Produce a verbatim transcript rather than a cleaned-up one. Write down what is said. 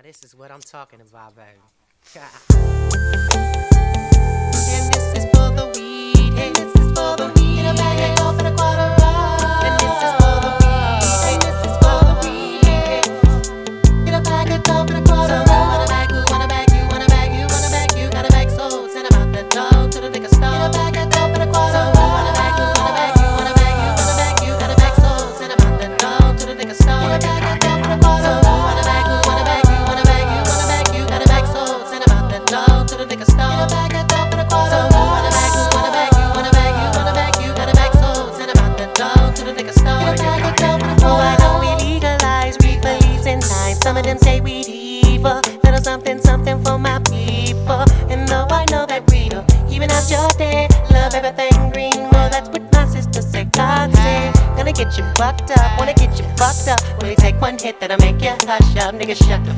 Now this is what I'm talking about, baby. And this is for the weed, and this is for the weed. In a bag and go for the quarter up. And this is for the weed, and this is for the weed. In a bag and go for the quarter up. Wanna bag you, wanna bag you, wanna bag you, wanna bag you. Gotta bag so send them out the door to the liquor store. In a bag and go for the quarter up. Wanna bag you, wanna bag you, wanna bag you, wanna bag you. Gotta bag so send them out the door to the liquor store. In a bag and go for the quarter up. Wanna bag you, wanna bag you, wanna bag you, wanna bag you. Gotta bag so send them out the door to the liquor store. In a bag and go for the quarter up. Wanna bag you, wanna bag you, wanna bag you, wanna bag you. Gotta bag so send them out the door to the liquor store. In a bag and go for the quarter up. Oh, I know we legalize reefer leaves and lime. Some of them say weed evil. Little something, something for my people. And though I know that we don't even out your day, love everything green. Well, that's what my sister said. God said, gonna get you fucked up, wanna get you fucked up. Will you take one hit that'll make you hush up? Nigga, shut the